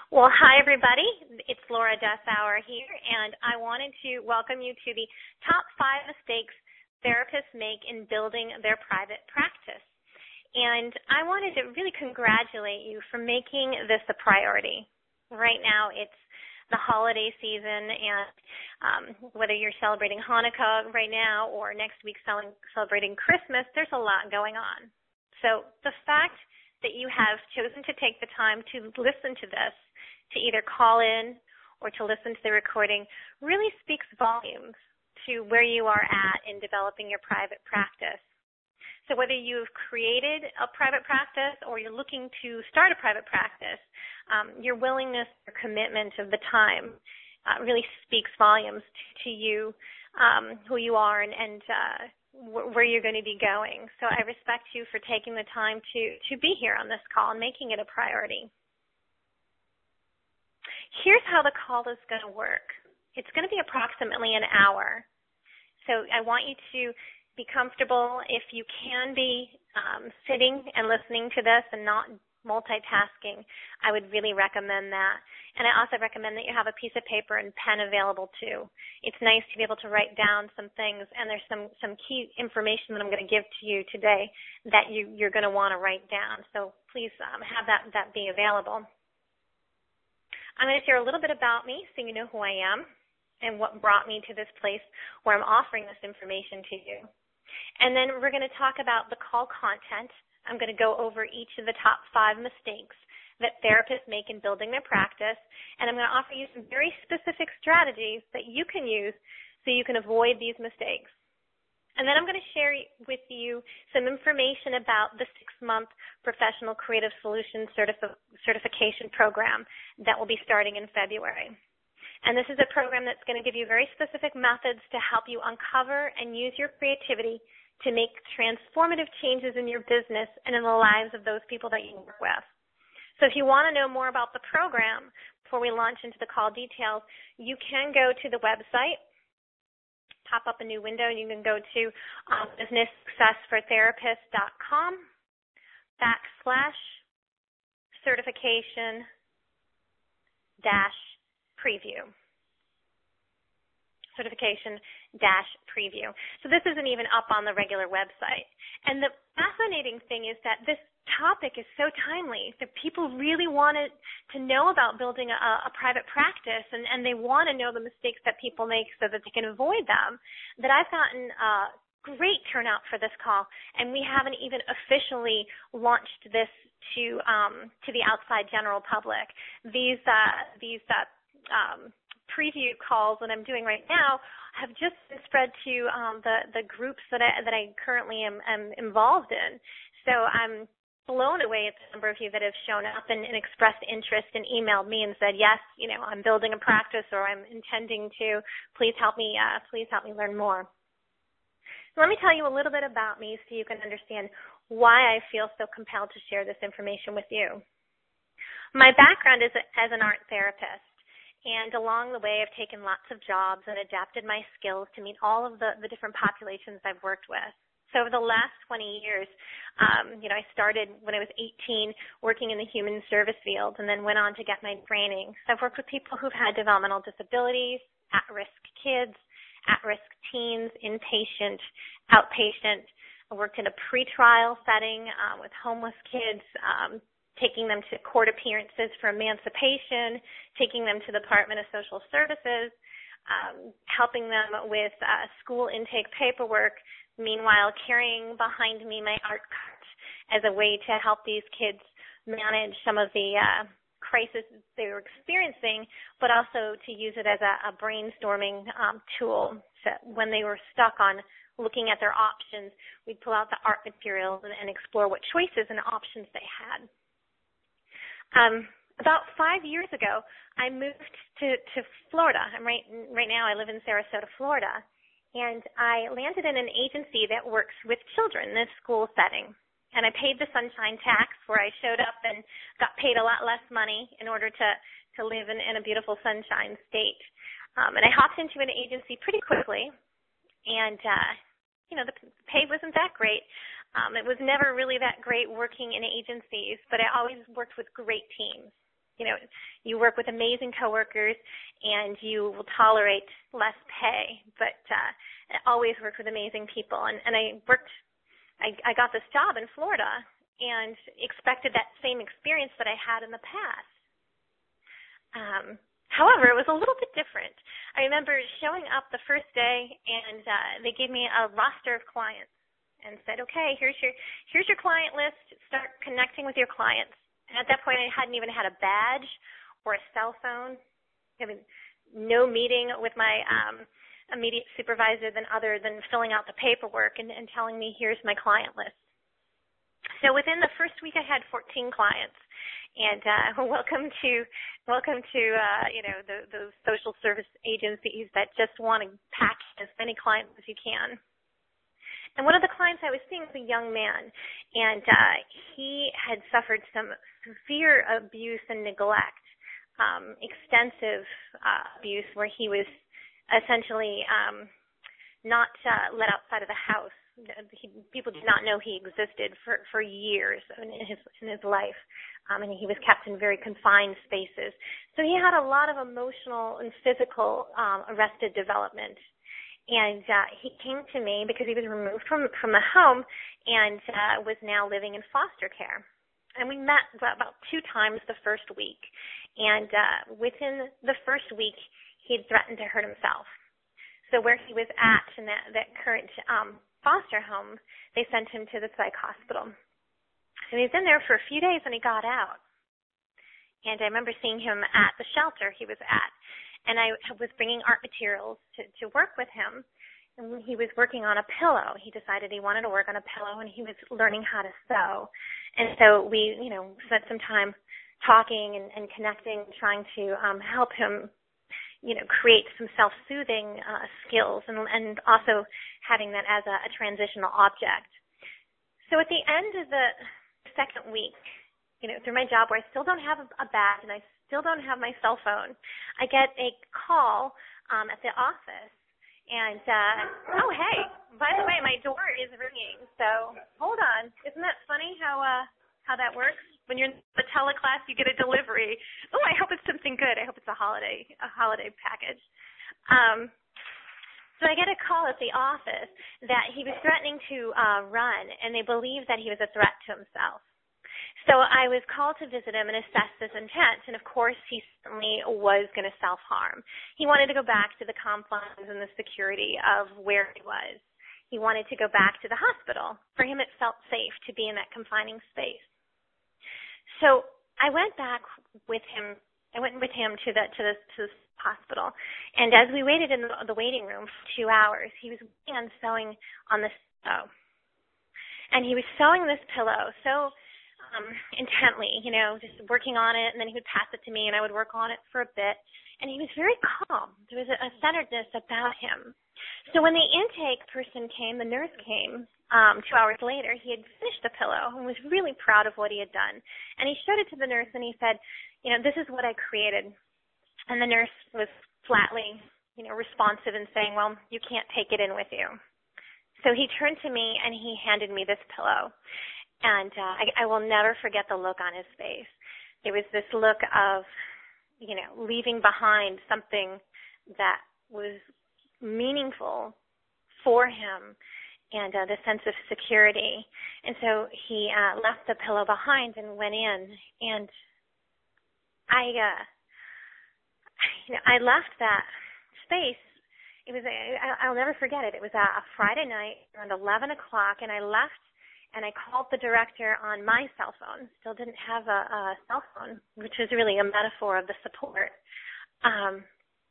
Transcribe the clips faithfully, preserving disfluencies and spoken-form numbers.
Well, hi, everybody. It's Laura Dessauer here, and I wanted to welcome you to the top five mistakes therapists make in building their private practice. And I wanted to really congratulate you for making this a priority. Right now, it's the holiday season, and um, whether you're celebrating Hanukkah right now or next week celebrating Christmas, there's a lot going on. So the fact that you have chosen to take the time to listen to this, to either call in or to listen to the recording, really speaks volumes to where you are at in developing your private practice. So whether you've created a private practice or you're looking to start a private practice, um, your willingness or commitment of the time uh, really speaks volumes to, to you, um, who you are, and, and uh, wh- where you're going to be going. So I respect you for taking the time to, to be here on this call and making it a priority. Here's how the call is going to work. It's going to be approximately an hour. So I want you to be comfortable. If you can be um, sitting and listening to this and not multitasking, I would really recommend that. And I also recommend that you have a piece of paper and pen available too. It's nice to be able to write down some things, and there's some, some key information that I'm going to give to you today that you, you're going to want to write down. So please um, have that, that be available. I'm going to share a little bit about me so you know who I am and what brought me to this place where I'm offering this information to you. And then we're going to talk about the call content. I'm going to go over each of the top five mistakes that therapists make in building their practice, and I'm going to offer you some very specific strategies that you can use so you can avoid these mistakes. And then I'm going to share with you some information about the six-month Professional Creative Solutions certif- certification program that will be starting in February. And this is a program that's going to give you very specific methods to help you uncover and use your creativity to make transformative changes in your business and in the lives of those people that you work with. So if you want to know more about the program before we launch into the call details, you can go to the website, pop up a new window, and you can go to um, businesssuccessfortherapists.com backslash certification dash preview. Certification dash preview. So this isn't even up on the regular website. And the fascinating thing is that this topic is so timely that people really wanted to know about building a, a private practice, and, and they want to know the mistakes that people make so that they can avoid them, that I've gotten a great turnout for this call, and we haven't even officially launched this to um, to the outside general public. These uh, these uh, um, preview calls that I'm doing right now have just been spread to um, the the groups that I that I currently am, am involved in. So I'm blown away at the number of you that have shown up and, and expressed interest and emailed me and said, yes, you know, I'm building a practice, or I'm intending to. Please help me. Uh, please help me learn more. So let me tell you a little bit about me so you can understand why I feel so compelled to share this information with you. My background is a, as an art therapist. And along the way, I've taken lots of jobs and adapted my skills to meet all of the, the different populations I've worked with. So over the last twenty years, um, you know, I started when I was eighteen working in the human service field and then went on to get my training. So I've worked with people who've had developmental disabilities, at-risk kids, at-risk teens, inpatient, outpatient. I worked in a pretrial setting uh, with homeless kids, um, taking them to court appearances for emancipation, taking them to the Department of Social Services, um, helping them with uh, school intake paperwork, meanwhile carrying behind me my art cart as a way to help these kids manage some of the uh, crisis they were experiencing, but also to use it as a, a brainstorming um, tool. So when they were stuck on looking at their options, we'd pull out the art materials and, and explore what choices and options they had. Um, about five years ago, I moved to, to Florida. I'm right, right now I live in Sarasota, Florida, and I landed in an agency that works with children in this school setting. And I paid the sunshine tax where I showed up and got paid a lot less money in order to, to live in, in a beautiful sunshine state. Um, and I hopped into an agency pretty quickly, and, uh, you know, the pay wasn't that great. Um, it was never really that great working in agencies, but I always worked with great teams. you know, you work with amazing coworkers and you will tolerate less pay, but uh, always work with amazing people. And, and I worked, I, I got this job in Florida and expected that same experience that I had in the past. Um, however, it was a little bit different. I remember showing up the first day, and uh, they gave me a roster of clients and said, okay, here's your here's your client list. Start connecting with your clients. And at that point, I hadn't even had a badge or a cell phone. I mean, no meeting with my um, immediate supervisor than other than filling out the paperwork and, and telling me, here's my client list. So within the first week, I had fourteen clients, and uh, welcome to welcome to uh, you know the, those social service agencies that just want to pack as many clients as you can. And one of the clients I was seeing was a young man, and uh, he had suffered some severe abuse and neglect, um, extensive uh, abuse, where he was essentially um, not uh, let outside of the house. He, people did not know he existed for, for years in his in his life, um, and he was kept in very confined spaces. So he had a lot of emotional and physical um, arrested development. And uh, he came to me because he was removed from, from the home and uh, was now living in foster care. And we met about two times the first week. And uh, within the first week, he had threatened to hurt himself. So where he was at in that, that current um, foster home, they sent him to the psych hospital. And he was in there for a few days and he got out. And I remember seeing him at the shelter he was at. And I was bringing art materials to, to work with him. And he was working on a pillow. He decided he wanted to work on a pillow, and he was learning how to sew. And so we, you know, spent some time talking and, and connecting, trying to um, help him, you know, create some self-soothing uh, skills, and, and also having that as a, a transitional object. So at the end of the second week, you know, through my job where I still don't have a, a badge and I still don't have my cell phone, I get a call um, at the office, and, uh, oh, hey, by the way, my door is ringing, so hold on. Isn't that funny how uh, how that works? When you're in the teleclass, you get a delivery. Oh, I hope it's something good. I hope it's a holiday a holiday package. Um, so I get a call at the office that he was threatening to uh, run, and they believed that he was a threat to himself. So I was called to visit him and assess his intent, and of course he certainly was going to self-harm. He wanted to go back to the confines and the security of where he was. He wanted to go back to the hospital. For him, it felt safe to be in that confining space. So I went back with him. I went with him to the to the, to the hospital, and as we waited in the, the waiting room for two hours, he was working on sewing on this pillow, and he was sewing this pillow so Um, intently, you know, just working on it, and then he would pass it to me, and I would work on it for a bit, and he was very calm. There was a, a centeredness about him. So when the intake person came, the nurse came, um, two hours later, he had finished the pillow and was really proud of what he had done. And he showed it to the nurse, and he said, you know, this is what I created. And the nurse was flatly, you know, responsive and saying, well, you can't take it in with you. So he turned to me, and he handed me this pillow. And uh, I, I will never forget the look on his face. It was this look of, you know, leaving behind something that was meaningful for him, and uh, the sense of security. And so he uh, left the pillow behind and went in. And I, uh, you know, I left that space. It was, a, I, I'll never forget it. It was a, a Friday night around eleven o'clock, and I left. And I called the director on my cell phone. Still didn't have a, a cell phone, which is really a metaphor of the support. Um,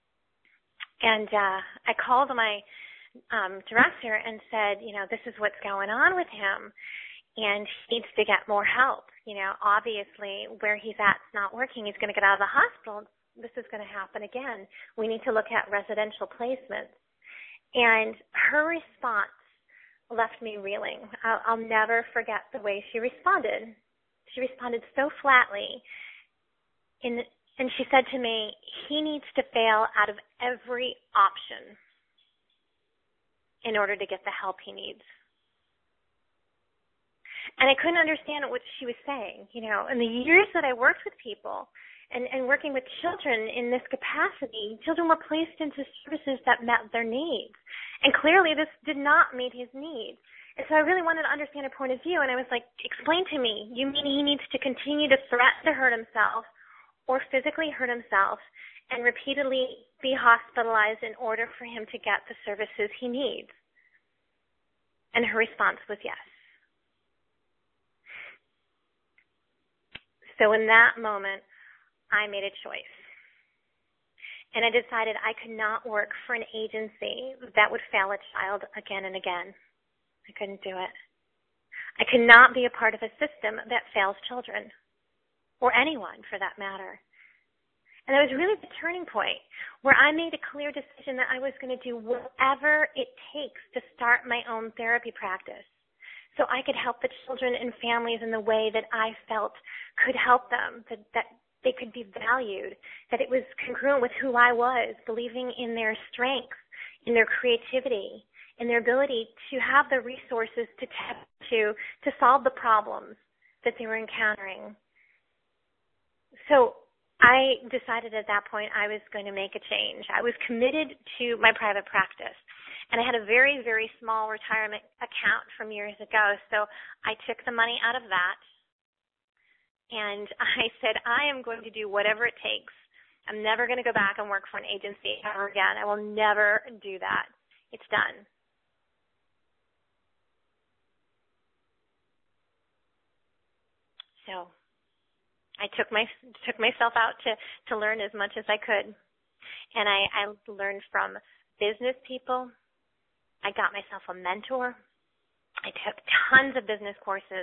and uh, I called my um, director and said, you know, this is what's going on with him, and he needs to get more help. You know, obviously where he's at is not working. He's going to get out of the hospital. This is going to happen again. We need to look at residential placements. And her response left me reeling. I'll, I'll never forget the way she responded. She responded so flatly, in, and she said to me, he needs to fail out of every option in order to get the help he needs. And I couldn't understand what she was saying. You know, in the years that I worked with people and, and working with children in this capacity, children were placed into services that met their needs. And clearly this did not meet his needs. And so I really wanted to understand her point of view. And I was like, explain to me, you mean he needs to continue to threaten to hurt himself or physically hurt himself and repeatedly be hospitalized in order for him to get the services he needs? And her response was yes. So in that moment, I made a choice. And I decided I could not work for an agency that would fail a child again and again. I couldn't do it. I could not be a part of a system that fails children, or anyone for that matter. And that was really the turning point where I made a clear decision that I was going to do whatever it takes to start my own therapy practice, so I could help the children and families in the way that I felt could help them, that, that they could be valued, that it was congruent with who I was, believing in their strengths, in their creativity, in their ability to have the resources to tap to, to solve the problems that they were encountering. So I decided at that point I was going to make a change. I was committed to my private practice. And I had a very, very small retirement account from years ago, so I took the money out of that, and I said, I am going to do whatever it takes. I'm never going to go back and work for an agency ever again. I will never do that. It's done. So I took my took myself out to, to learn as much as I could, and I, I learned from business people. I got myself a mentor. I took tons of business courses.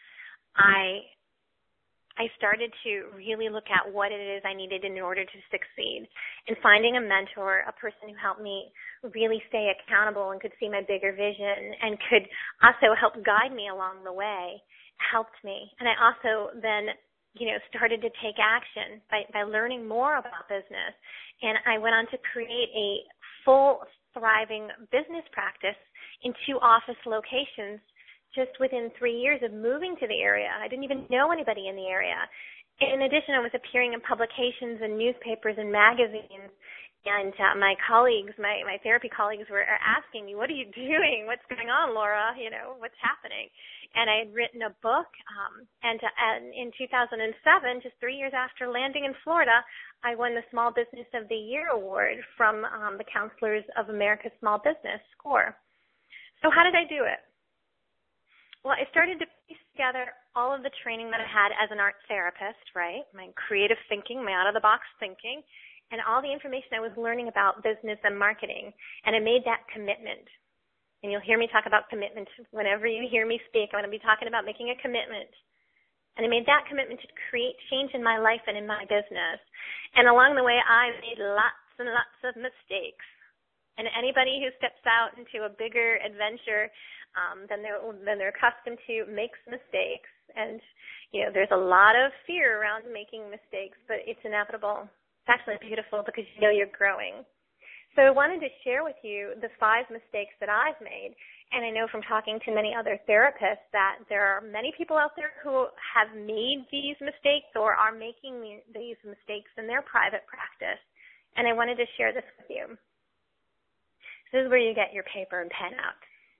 I I started to really look at what it is I needed in order to succeed. And finding a mentor, a person who helped me really stay accountable and could see my bigger vision and could also help guide me along the way, helped me. And I also then, you know, started to take action by, by learning more about business. And I went on to create a full thriving business practice in two office locations just within three years of moving to the area. I didn't even know anybody in the area. In addition, I was appearing in publications and newspapers and magazines, and uh, my colleagues, my, my therapy colleagues were asking me, what are you doing? What's going on, Laura? You know, what's happening? And I had written a book, um, and, uh, and in two thousand seven, just three years after landing in Florida, I won the Small Business of the Year award from um, the Counselors of America's Small Business, SCORE. So how did I do it? Well, I started to piece together all of the training that I had as an art therapist, right, my creative thinking, my out-of-the-box thinking, and all the information I was learning about business and marketing, and I made that commitment. And you'll hear me talk about commitment. Whenever you hear me speak, I'm going to be talking about making a commitment. And I made that commitment to create change in my life and in my business. And along the way, I made lots and lots of mistakes. And anybody who steps out into a bigger adventure um, than they're than they're accustomed to makes mistakes. And, you know, there's a lot of fear around making mistakes, but it's inevitable. It's actually beautiful because you know you're growing. So I wanted to share with you the five mistakes that I've made. And I know from talking to many other therapists that there are many people out there who have made these mistakes or are making these mistakes in their private practice. And I wanted to share this with you. This is where you get your paper and pen out.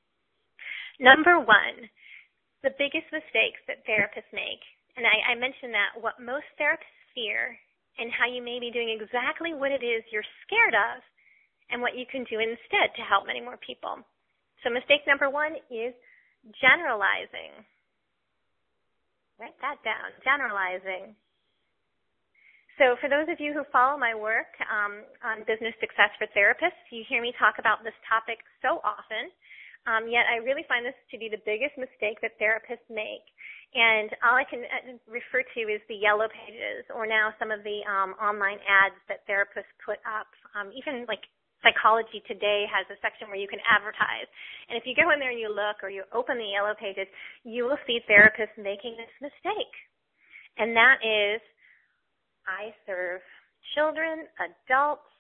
Number one, the biggest mistakes that therapists make, and I, I mentioned that what most therapists fear and how you may be doing exactly what it is you're scared of and what you can do instead to help many more people. So mistake number one is generalizing. Write that down, generalizing. So for those of you who follow my work um, on business success for therapists, you hear me talk about this topic so often, um, yet I really find this to be the biggest mistake that therapists make. And all I can refer to is the yellow pages or now some of the um, online ads that therapists put up. Um, even like Psychology Today has a section where you can advertise. And if you go in there and you look or you open the yellow pages, you will see therapists making this mistake. And that is, I serve children, adults,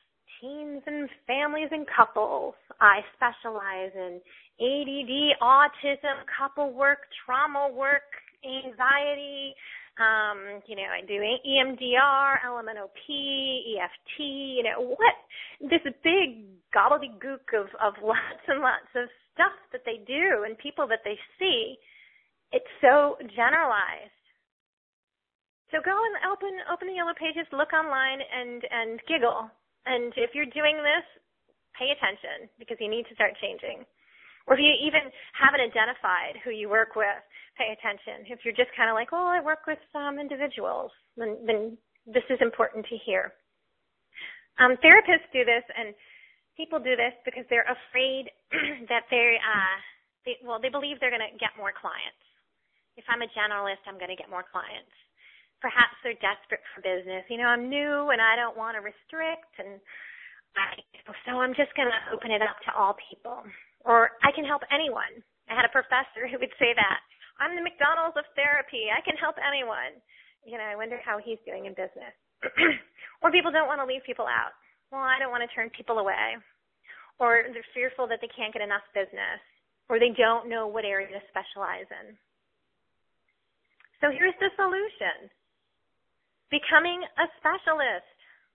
teens and families and couples. I specialize in A D D, autism, couple work, trauma work, anxiety. Um, you know, I do E M D R, L M N O P, E F T, you know, what, this big gobbledygook of, of lots and lots of stuff that they do and people that they see. It's so generalized. So go and open open the Yellow Pages, look online, and, and giggle. And if you're doing this, pay attention because you need to start changing. Or if you even haven't identified who you work with, pay attention. If you're just kind of like, oh, I work with some individuals, then, then this is important to hear. Um, therapists do this, and people do this because they're afraid that they're, uh, they, well, they believe they're going to get more clients. If I'm a generalist, I'm going to get more clients. Perhaps they're desperate for business. You know, I'm new and I don't want to restrict, and I, so I'm just going to open it up to all people. Or I can help anyone. I had a professor who would say that. I'm the McDonald's of therapy. I can help anyone. You know, I wonder how he's doing in business. Or people don't want to leave people out. Well, I don't want to turn people away. Or they're fearful that they can't get enough business. Or they don't know what area to specialize in. So here's the solution. Becoming a specialist.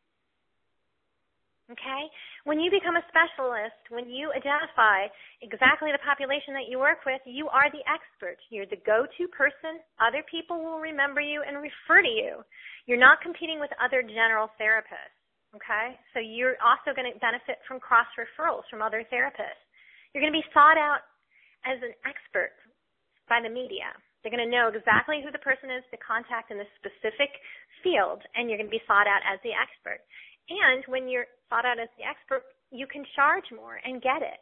Okay? When you become a specialist, when you identify exactly the population that you work with, you are the expert. You're the go-to person. Other people will remember you and refer to you. You're not competing with other general therapists. Okay? So you're also going to benefit from cross-referrals from other therapists. You're going to be sought out as an expert by the media. They're going to know exactly who the person is to contact in this specific field, and you're going to be sought out as the expert. And when you're thought out as the expert, you can charge more and get it.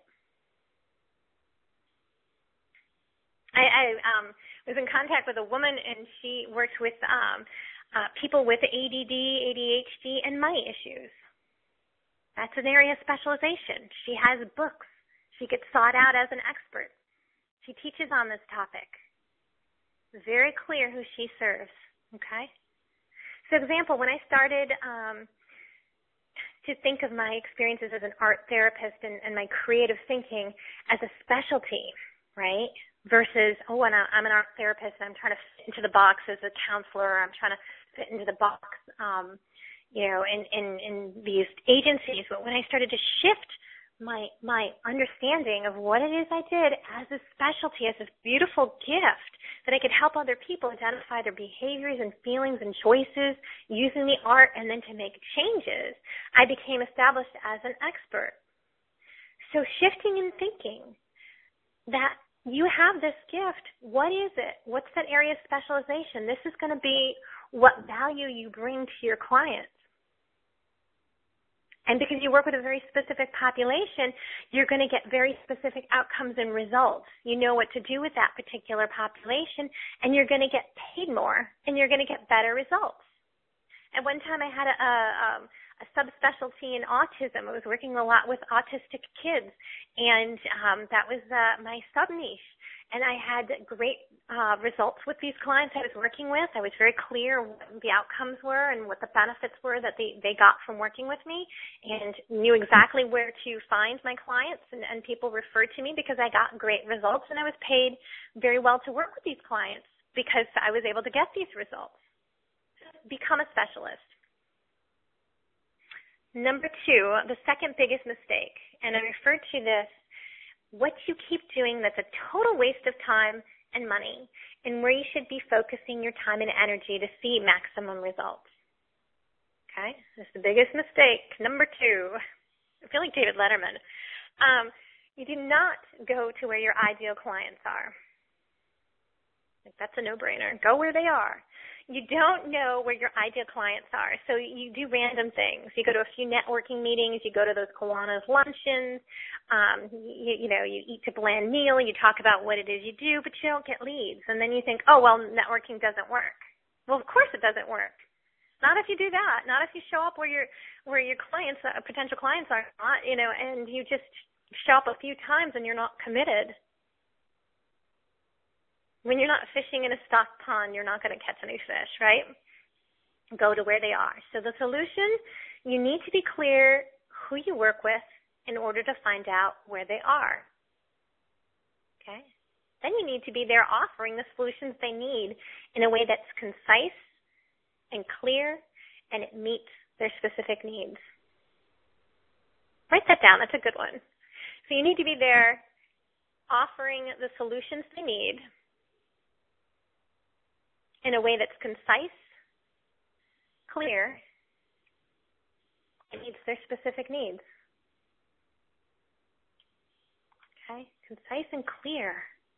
I, I um, was in contact with a woman, and she worked with um, uh, people with A D D, A D H D, and money issues. That's an area of specialization. She has books. She gets sought out as an expert. She teaches on this topic. It's very clear who she serves, okay? So, example, when I started um, to think of my experiences as an art therapist and, and my creative thinking as a specialty, right, versus, oh, and I'm an art therapist and I'm trying to fit into the box as a counselor, or I'm trying to fit into the box, um, you know, in, in, in these agencies. But when I started to shift my my understanding of what it is I did as a specialty, as this beautiful gift that I could help other people identify their behaviors and feelings and choices using the art and then to make changes, I became established as an expert. So shifting in thinking that you have this gift, what is it? What's that area of specialization? This is going to be what value you bring to your clients. And because you work with a very specific population, you're going to get very specific outcomes and results. You know what to do with that particular population, and you're going to get paid more, and you're going to get better results. At one time, I had a, a, um, a subspecialty in autism. I was working a lot with autistic kids, and um, that was uh, my sub-niche. And I had great uh, results with these clients I was working with. I was very clear what the outcomes were and what the benefits were that they, they got from working with me, and knew exactly where to find my clients, and, and people referred to me because I got great results, and I was paid very well to work with these clients because I was able to get these results. Become a specialist. Number two, the second biggest mistake, and I referred to this, what you keep doing that's a total waste of time and money, and where you should be focusing your time and energy to see maximum results. Okay? That's the biggest mistake. Number two, I feel like David Letterman. Um, you do not go to where your ideal clients are. That's a no-brainer. Go where they are. You don't know where your ideal clients are, so you do random things. You go to a few networking meetings. You go to those Kiwanis luncheons. Um, you, you know, you eat a bland meal. You talk about what it is you do, but you don't get leads. And then you think, oh, well, networking doesn't work. Well, of course it doesn't work. Not if you do that. Not if you show up where your where your clients, uh, potential clients are not, you know, and you just show up a few times and you're not committed. When you're not fishing in a stocked pond, you're not going to catch any fish, right? Go to where they are. So the solution, you need to be clear who you work with in order to find out where they are. Okay? Then you need to be there offering the solutions they need in a way that's concise and clear, and it meets their specific needs. Write that down. That's a good one. So you need to be there offering the solutions they need in a way that's concise, clear, and meets their specific needs. Okay? Concise and clear.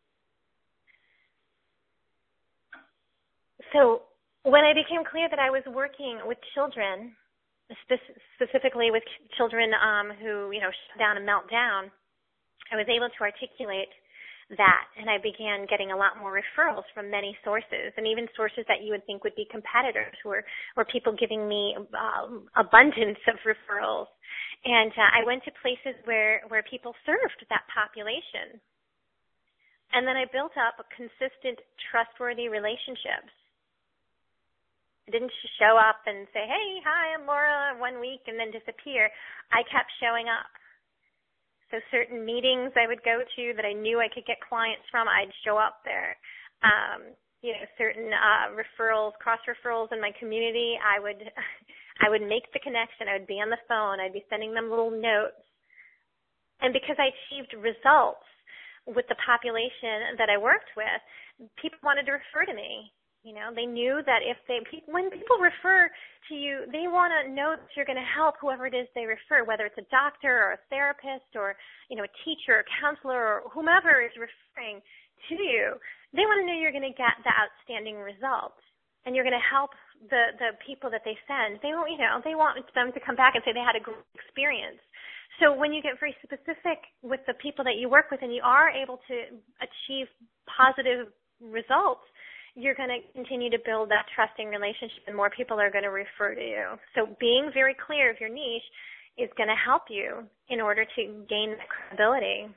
So when I became clear that I was working with children, spe- specifically with children um, who, you know, shut down and melt down, I was able to articulate that, and I began getting a lot more referrals from many sources, and even sources that you would think would be competitors, were, were people giving me um, abundance of referrals. And uh, I went to places where, where people served that population. And then I built up consistent, trustworthy relationships. I didn't show up and say, hey, hi, I'm Laura, one week, and then disappear. I kept showing up. So certain meetings I would go to that I knew I could get clients from, I'd show up there. Um, you know, certain uh, referrals, cross-referrals in my community, I would I would make the connection. I would be on the phone. I'd be sending them little notes. And because I achieved results with the population that I worked with, people wanted to refer to me. You know, they knew that if they, when people refer to you, they want to know that you're going to help whoever it is they refer, whether it's a doctor or a therapist or, you know, a teacher or counselor or whomever is referring to you. They want to know you're going to get the outstanding results and you're going to help the, the people that they send. They want, you know, they want them to come back and say they had a great experience. So when you get very specific with the people that you work with and you are able to achieve positive results, you're going to continue to build that trusting relationship and more people are going to refer to you. So being very clear of your niche is going to help you in order to gain that credibility.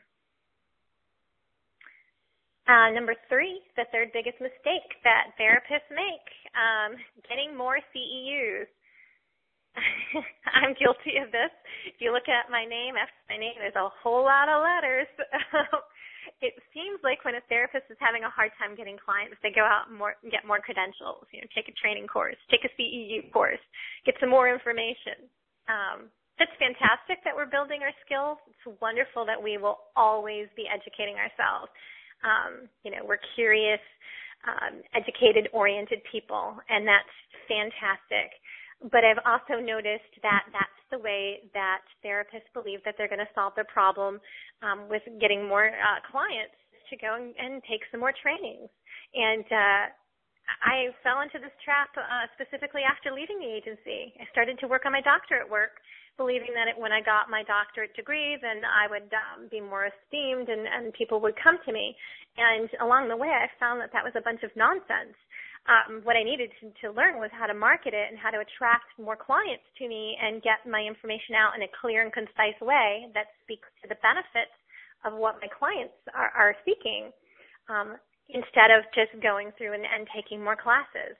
Uh, number three, the third biggest mistake that therapists make, um, getting more C E Us. I'm guilty of this. If you look at my name, after my name, there's a whole lot of letters. It seems like when a therapist is having a hard time getting clients, they go out and more, get more credentials, you know, take a training course, take a C E U course, get some more information. Um, it's fantastic that we're building our skills. It's wonderful that we will always be educating ourselves. Um, you know, we're curious, um, educated, oriented people, and that's fantastic. But I've also noticed that that's the way that therapists believe that they're going to solve their problem um, with getting more uh, clients to go and, and take some more trainings. And uh, I fell into this trap uh, specifically after leaving the agency. I started to work on my doctorate work, believing that it, when I got my doctorate degree, then I would um, be more esteemed and, and people would come to me. And along the way, I found that that was a bunch of nonsense. Um, what I needed to, to learn was how to market it and how to attract more clients to me and get my information out in a clear and concise way that speaks to the benefits of what my clients are, are seeking, um, instead of just going through and, and taking more classes.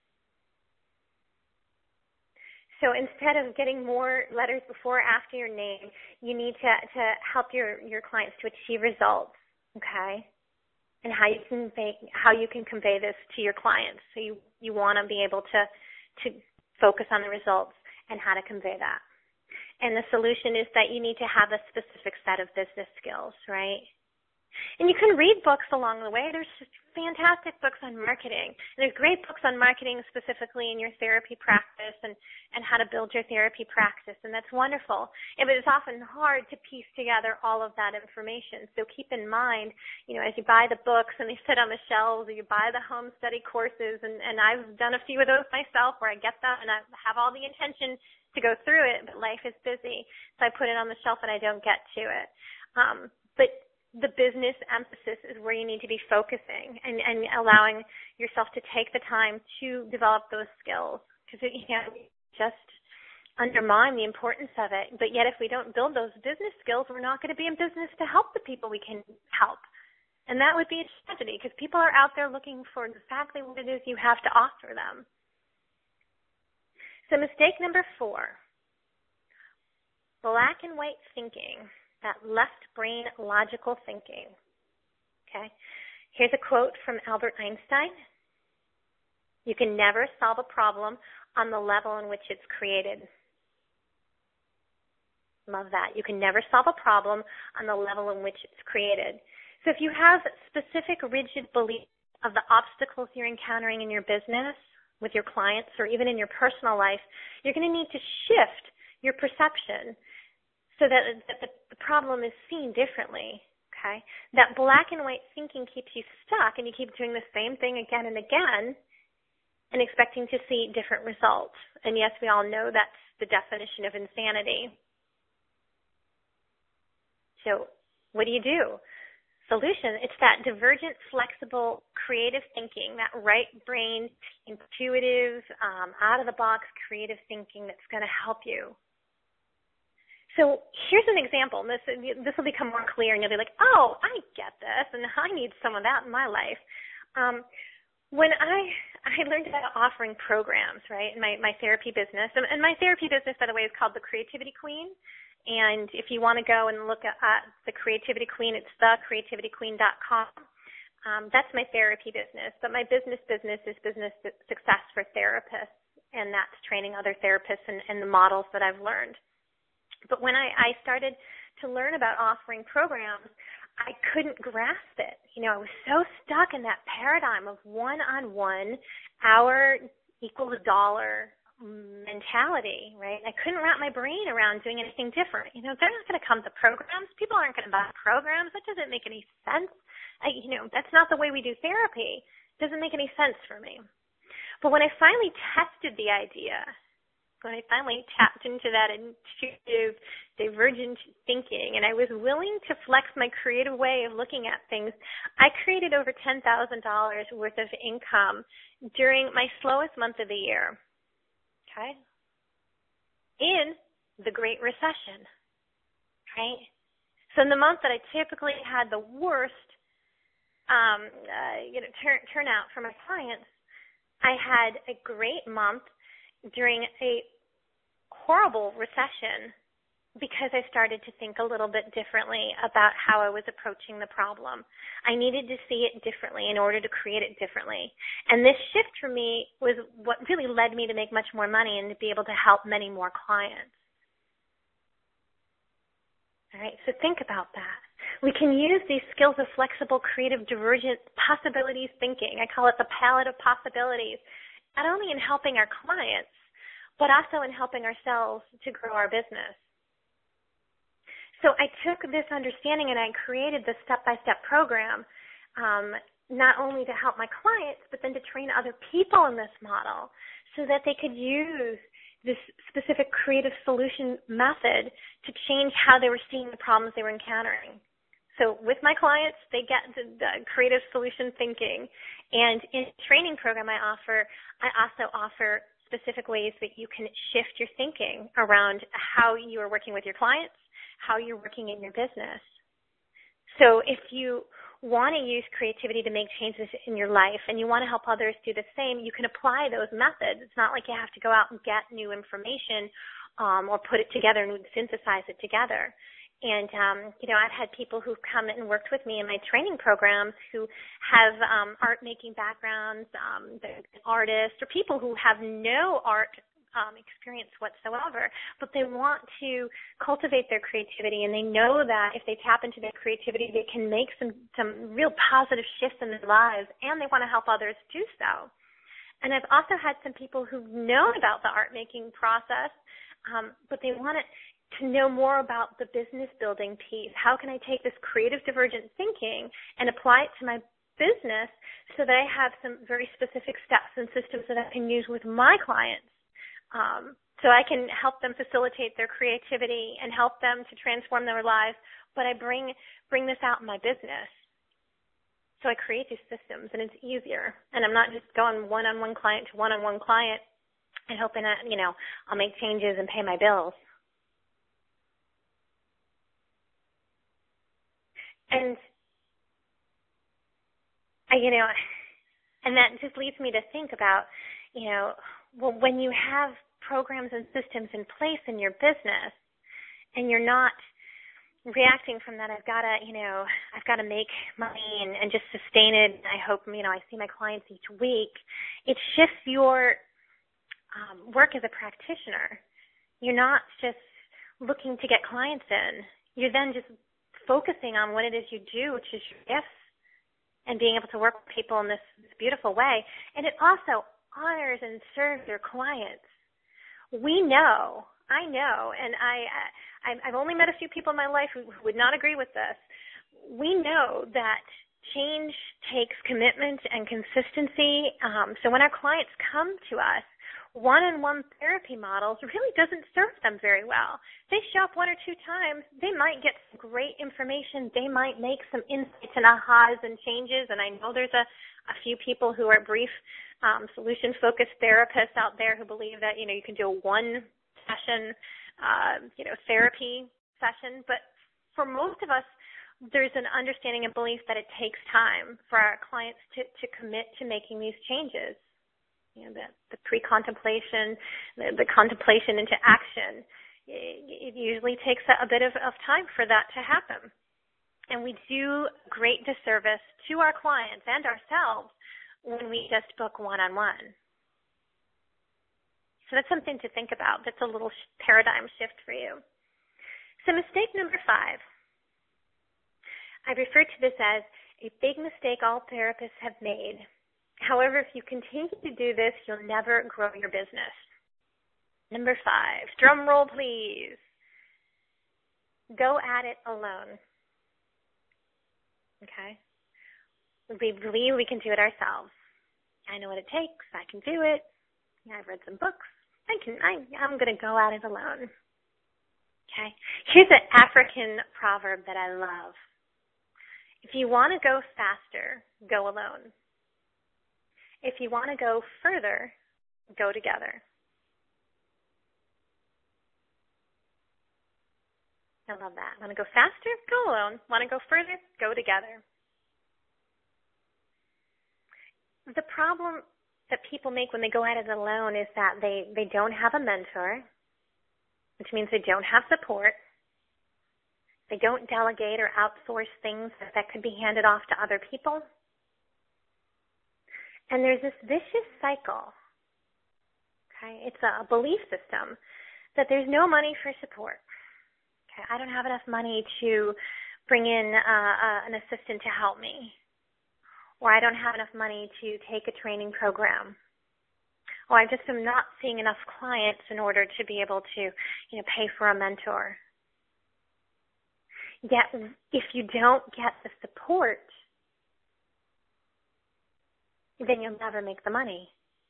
So instead of getting more letters before or after your name, you need to, to help your, your clients to achieve results, okay? And how you can make, how you can convey this to your clients. So you, you want to be able to, to focus on the results and how to convey that. And the solution is that you need to have a specific set of business skills, right? And you can read books along the way. There's just fantastic books on marketing. And there's great books on marketing specifically in your therapy practice and, and how to build your therapy practice, and that's wonderful. And, but it's often hard to piece together all of that information. So keep in mind, you know, as you buy the books and they sit on the shelves, or you buy the home study courses, and, and I've done a few of those myself where I get them and I have all the intention to go through it, but life is busy, so I put it on the shelf and I don't get to it. Um, but the business emphasis is where you need to be focusing and, and allowing yourself to take the time to develop those skills, because you can't just undermine the importance of it. But yet if we don't build those business skills, we're not going to be in business to help the people we can help. And that would be a tragedy, because people are out there looking for exactly what it is you have to offer them. So mistake number four. black and white thinking, that left brain logical thinking. Okay? Here's a quote from Albert Einstein. You can never solve a problem on the level in which it's created. Love that. You can never solve a problem on the level in which it's created. So if you have specific rigid beliefs of the obstacles you're encountering in your business, with your clients, or even in your personal life, you're going to need to shift your perception so that, that the, the problem is seen differently. Okay? That black and white thinking keeps you stuck, and you keep doing the same thing again and again and expecting to see different results. And yes, we all know that's the definition of insanity. So what do you do? Solution, it's that divergent, flexible, creative thinking, that right brain, intuitive, um, out-of-the-box creative thinking that's going to help you. So here's an example. This this will become more clear, and you'll be like, oh, I get this, and I need some of that in my life. Um, when I I learned about offering programs, right, in my, my therapy business, and, and my therapy business, by the way, is called The Creativity Queen. And if you want to go and look at, at the Creativity Queen, it's the creativity queen dot com. Um, that's my therapy business. But my business business is business success for therapists, and that's training other therapists and, and the models that I've learned. But when I, I started to learn about offering programs, I couldn't grasp it. You know, I was so stuck in that paradigm of one-on-one, hour equals a dollar mentality, right? I couldn't wrap my brain around doing anything different. You know, they're not going to come to programs. People aren't going to buy programs. That doesn't make any sense. I, you know, that's not the way we do therapy. It doesn't make any sense for me. But when I finally tested the idea, when I finally tapped into that intuitive, divergent thinking, and I was willing to flex my creative way of looking at things, I created over ten thousand dollars worth of income during my slowest month of the year. Okay? In the Great Recession, right? So in the month that I typically had the worst um, uh, you know, turn, turnout for my clients, I had a great month during a horrible recession because I started to think a little bit differently about how I was approaching the problem. I needed to see it differently in order to create it differently. And this shift for me was what really led me to make much more money and to be able to help many more clients. All right, so think about that. We can use these skills of flexible, creative, divergent possibilities thinking. I call it the palette of possibilities, not only in helping our clients, but also in helping ourselves to grow our business. So I took this understanding and I created this step-by-step program, um, not only to help my clients, but then to train other people in this model so that they could use this specific creative solution method to change how they were seeing the problems they were encountering. So with my clients, they get the, the creative solution thinking. And in the training program I offer, I also offer specific ways that you can shift your thinking around how you are working with your clients, how you're working in your business. So if you want to use creativity to make changes in your life and you want to help others do the same, you can apply those methods. It's not like you have to go out and get new information um, or put it together and synthesize it together. And, um, you know, I've had people who've come and worked with me in my training programs who have um, art-making backgrounds, um, artists, or people who have no art Um, experience whatsoever, but they want to cultivate their creativity, and they know that if they tap into their creativity, they can make some, some real positive shifts in their lives, and they want to help others do so. And I've also had some people who've known about the art-making process, um, but they want to know more about the business building piece. How can I take this creative divergent thinking and apply it to my business so that I have some very specific steps and systems that I can use with my clients? Um, so I can help them facilitate their creativity and help them to transform their lives, but I bring bring this out in my business. So I create these systems, and it's easier. And I'm not just going one-on-one client to one-on-one client and hoping that, you know, I'll make changes and pay my bills. And, I, you know, and that just leads me to think about, you know, well, when you have programs and systems in place in your business, and you're not reacting from that, I've got to, you know, I've got to make money and, and just sustain it. I hope, you know, I see my clients each week. It shifts your um, work as a practitioner. You're not just looking to get clients in. You're then just focusing on what it is you do, which is your gifts, and being able to work with people in this, this beautiful way. And it also honors and serves your clients. We know, I know, and I, I, I've only met a few people in my life who would not agree with this. We know that change takes commitment and consistency. Um, so when our clients come to us, one-on-one therapy models really doesn't serve them very well. They show up one or two times, they might get some great information, they might make some insights and ahas and changes, and I know there's a, a few people who are brief um, solution-focused therapists out there who believe that, you know, you can do a one session, uh, you know, therapy session, but for most of us, there's an understanding and belief that it takes time for our clients to, to commit to making these changes. You know, the, the pre-contemplation, the, the contemplation into action, it, it usually takes a, a bit of, of time for that to happen. And we do great disservice to our clients and ourselves when we just book one-on-one. So that's something to think about. That's a little paradigm shift for you. So mistake number five. I refer to this as a big mistake all therapists have made. However, if you continue to do this, you'll never grow your business. Number five, drum roll please. Go at it alone. Okay? We believe we can do it ourselves. I know what it takes. I can do it. I've read some books. I can, I, I'm going to go at it alone. Okay? Here's an African proverb that I love. If you want to go faster, go alone. If you want to go further, go together. I love that. Want to go faster? Go alone. Want to go further? Go together. The problem that people make when they go at it alone is that they, they don't have a mentor, which means they don't have support. They don't delegate or outsource things that, that could be handed off to other people. And there's this vicious cycle, okay? It's a belief system that there's no money for support. Okay, I don't have enough money to bring in uh, uh, an assistant to help me. Or I don't have enough money to take a training program. Or I just am not seeing enough clients in order to be able to, you know, pay for a mentor. Yet, if you don't get the support, then you'll never make the money.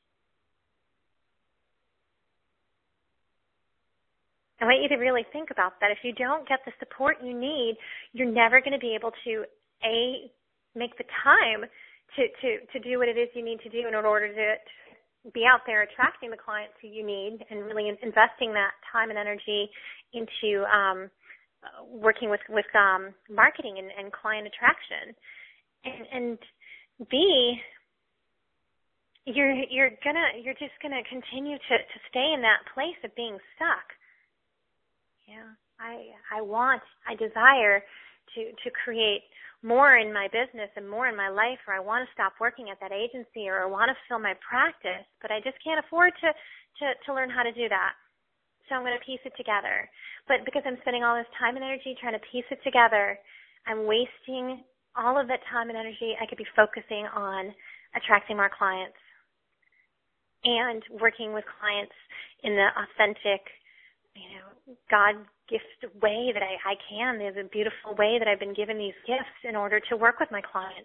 I want you to really think about that. If you don't get the support you need, you're never going to be able to, A, make the time to, to, to do what it is you need to do in order to be out there attracting the clients who you need and really investing that time and energy into um, working with, with um, marketing and, and client attraction. And, and B, You're you're gonna you're just gonna continue to, to stay in that place of being stuck. Yeah, I I want I desire to to create more in my business and more in my life, or I want to stop working at that agency, or I want to fill my practice, but I just can't afford to to to learn how to do that. So I'm going to piece it together. But because I'm spending all this time and energy trying to piece it together, I'm wasting all of that time and energy I could be focusing on attracting more clients and working with clients in the authentic, you know, God gift way that I, I can. There's a beautiful way that I've been given these gifts in order to work with my clients.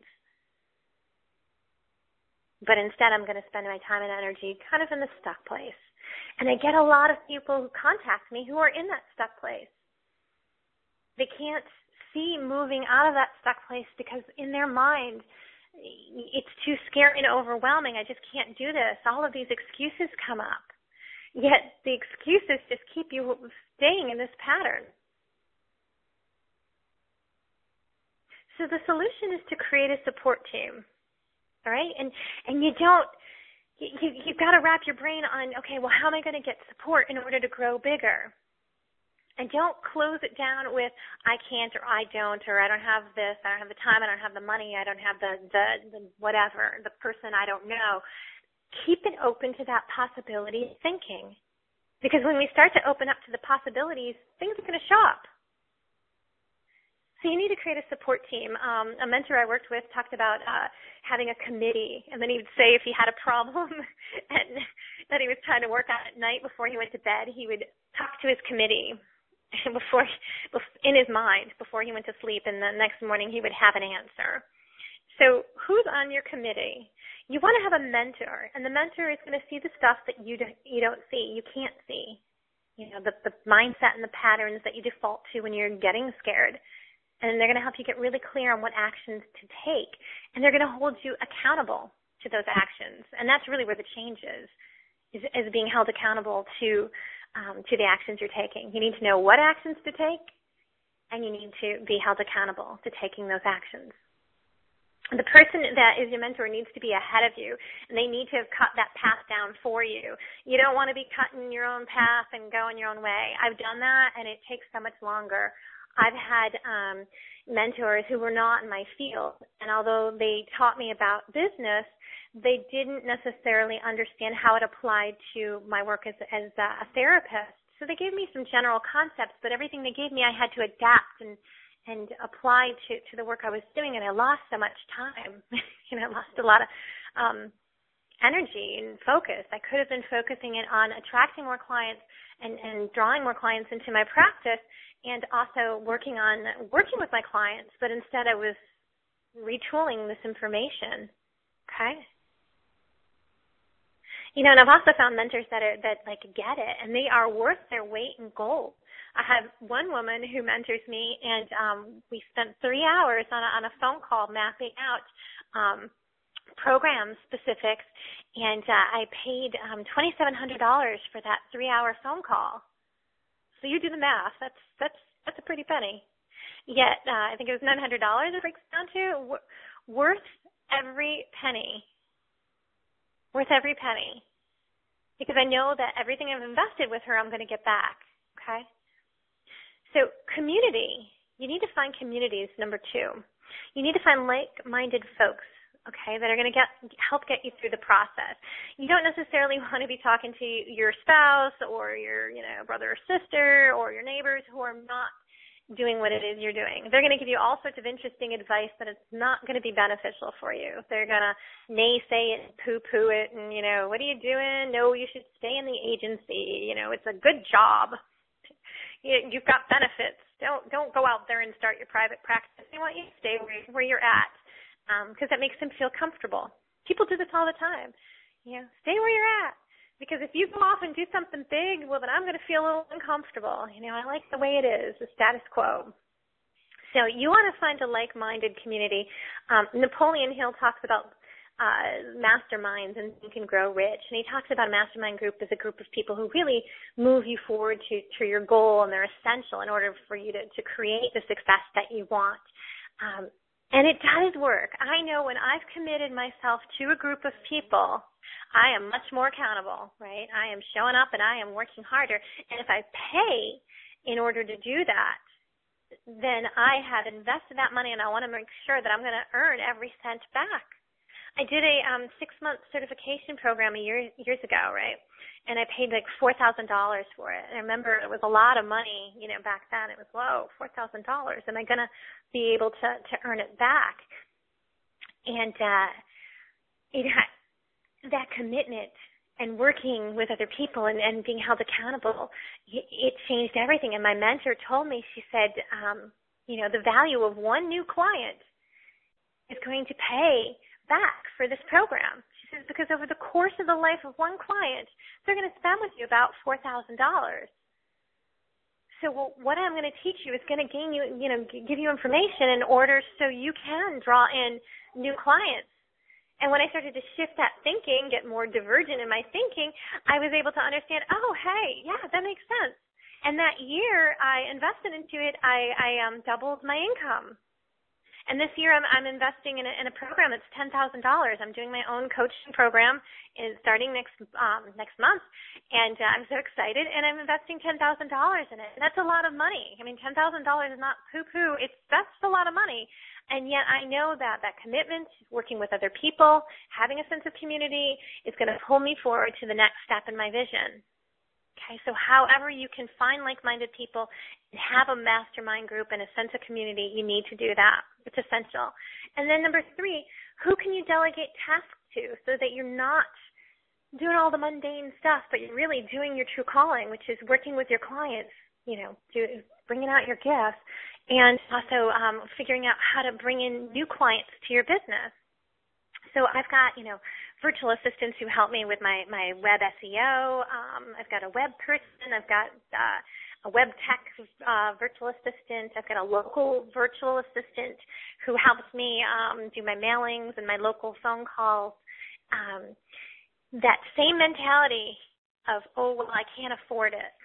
But instead, I'm going to spend my time and energy kind of in the stuck place. And I get a lot of people who contact me who are in that stuck place. They can't see moving out of that stuck place because in their mind, it's too scary and overwhelming. I just can't do this. All of these excuses come up. Yet the excuses just keep you staying in this pattern. So the solution is to create a support team. All right? And and you don't, you, you've got to wrap your brain on, okay, well, how am I going to get support in order to grow bigger? And don't close it down with, I can't or I don't or I don't have this, I don't have the time, I don't have the money, I don't have the, the, the whatever, the person I don't know. Keep it open to that possibility thinking. Because when we start to open up to the possibilities, things are going to show up. So you need to create a support team. Um, a mentor I worked with talked about uh, having a committee, and then he would say if he had a problem and that he was trying to work on at night before he went to bed, he would talk to his committee before in his mind before he went to sleep, and the next morning he would have an answer. So who's on your committee? You want to have a mentor, and the mentor is going to see the stuff that you don't, you don't see, you can't see. You know, the, the mindset and the patterns that you default to when you're getting scared. And they're going to help you get really clear on what actions to take. And they're going to hold you accountable to those actions. And that's really where the change is, is, is being held accountable to um, to the actions you're taking. You need to know what actions to take, and you need to be held accountable to taking those actions. The person that is your mentor needs to be ahead of you, and they need to have cut that path down for you. You don't want to be cutting your own path and going your own way. I've done that, and it takes so much longer. I've had um, mentors who were not in my field, and although they taught me about business, they didn't necessarily understand how it applied to my work as, as a therapist. So they gave me some general concepts, but everything they gave me I had to adapt and and apply to, to the work I was doing, and I lost so much time. you know, I lost a lot of um, energy and focus. I could have been focusing it on attracting more clients and, and drawing more clients into my practice, and also working on working with my clients, but instead I was retooling this information. Okay? You know, and I've also found mentors that are that like get it, and they are worth their weight in gold. I have one woman who mentors me, and um, we spent three hours on a, on a phone call mapping out um, program specifics, and uh, I paid um, twenty-seven hundred dollars for that three-hour phone call. So you do the math. That's that's that's a pretty penny. Yet uh, I think it was nine hundred dollars it breaks down to. W- worth every penny. Worth every penny. Because I know that everything I've invested with her I'm going to get back. Okay? So community. You need to find communities, number two. You need to find like-minded folks, okay, that are going to get help get you through the process. You don't necessarily want to be talking to your spouse or your, you know, brother or sister or your neighbors who are not doing what it is you're doing. They're going to give you all sorts of interesting advice, but it's not going to be beneficial for you. They're going to naysay it and poo-poo it and, you know, what are you doing? No, you should stay in the agency. You know, it's a good job. You've got benefits. Don't don't go out there and start your private practice. They want you to stay where, where you're at. Because um, that makes them feel comfortable. People do this all the time. You know, stay where you're at. Because if you go off and do something big, well, then I'm going to feel a little uncomfortable. You know, I like the way it is, the status quo. So you want to find a like-minded community. Um, Napoleon Hill talks about uh, masterminds and Think and Grow Rich, and he talks about a mastermind group as a group of people who really move you forward to, to your goal, and they're essential in order for you to, to create the success that you want. Um, And it does work. I know when I've committed myself to a group of people, I am much more accountable, right? I am showing up and I am working harder. And if I pay in order to do that, then I have invested that money and I want to make sure that I'm going to earn every cent back. I did a um, six-month certification program a year, years ago, right? And I paid like four thousand dollars for it. And I remember it was a lot of money, you know, back then. It was, whoa, four thousand dollars. Am I going to be able to, to earn it back? And uh, it had that commitment and working with other people and, and being held accountable, it, it changed everything. And my mentor told me, she said, um, you know, the value of one new client is going to pay back for this program. She says, because over the course of the life of one client, they're going to spend with you about four thousand dollars. So well, what I'm going to teach you is going to gain you, you know, give you information in order so you can draw in new clients. And when I started to shift that thinking, get more divergent in my thinking, I was able to understand, oh, hey, yeah, that makes sense. And that year I invested into it, I, I um, doubled my income. And this year I'm, I'm investing in a, in a program that's ten thousand dollars. I'm doing my own coaching program is starting next um, next month, and uh, I'm so excited. And I'm investing ten thousand dollars in it. And that's a lot of money. I mean, ten thousand dollars is not poo-poo. It's that's a lot of money. And yet I know that that commitment, working with other people, having a sense of community is going to pull me forward to the next step in my vision. Okay, so however you can find like-minded people and have a mastermind group and a sense of community, you need to do that. It's essential. And then number three, who can you delegate tasks to so that you're not doing all the mundane stuff, but you're really doing your true calling, which is working with your clients, you know, do, bringing out your gifts, and also um, figuring out how to bring in new clients to your business. So I've got, you know, virtual assistants who help me with my, my web S E O. Um, I've got a web person. I've got uh, a web tech uh, virtual assistant. I've got a local virtual assistant who helps me um, do my mailings and my local phone calls. Um, that same mentality of, oh, well, I can't afford it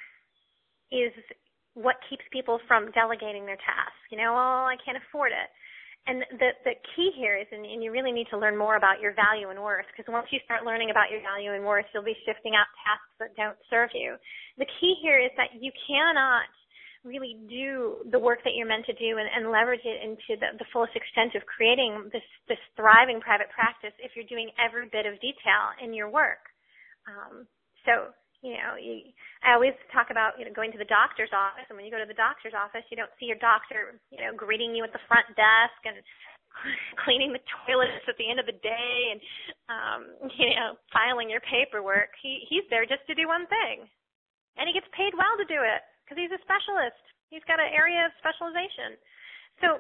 is what keeps people from delegating their tasks. You know, oh, I can't afford it. And the the key here is, and, and you really need to learn more about your value and worth, because once you start learning about your value and worth, you'll be shifting out tasks that don't serve you. The key here is that you cannot really do the work that you're meant to do and, and leverage it into the, the fullest extent of creating this, this thriving private practice if you're doing every bit of detail in your work. Um, so, you know, you, I always talk about, you know, going to the doctor's office, and when you go to the doctor's office, you don't see your doctor, you know, greeting you at the front desk and cleaning the toilets at the end of the day and, um, you know, filing your paperwork. He He's there just to do one thing, and he gets paid well to do it because he's a specialist. He's got an area of specialization. So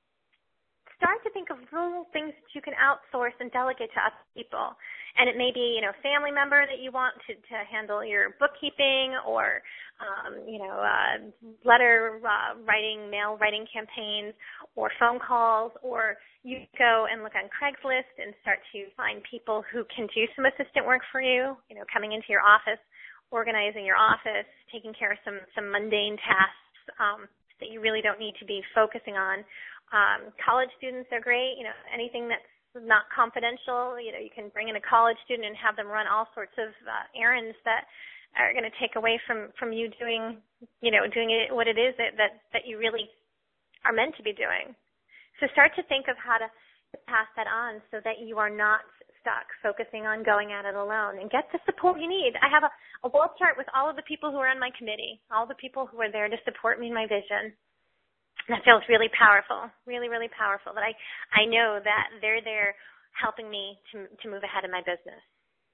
start to think of little things that you can outsource and delegate to other people. And it may be, you know, a family member that you want to, to handle your bookkeeping or, um, you know, uh, letter uh, writing, mail writing campaigns or phone calls, or you go and look on Craigslist and start to find people who can do some assistant work for you, you know, coming into your office, organizing your office, taking care of some, some mundane tasks um, that you really don't need to be focusing on. Um, college students are great, you know, anything that's not confidential. You know, you can bring in a college student and have them run all sorts of uh, errands that are going to take away from, from you doing, you know, doing it, what it is that, that, that you really are meant to be doing. So start to think of how to pass that on so that you are not stuck focusing on going at it alone, and get the support you need. I have a, a wall chart with all of the people who are on my committee, all the people who are there to support me in my vision. That feels really powerful, really, really powerful, that I, I know that they're there helping me to, to move ahead in my business.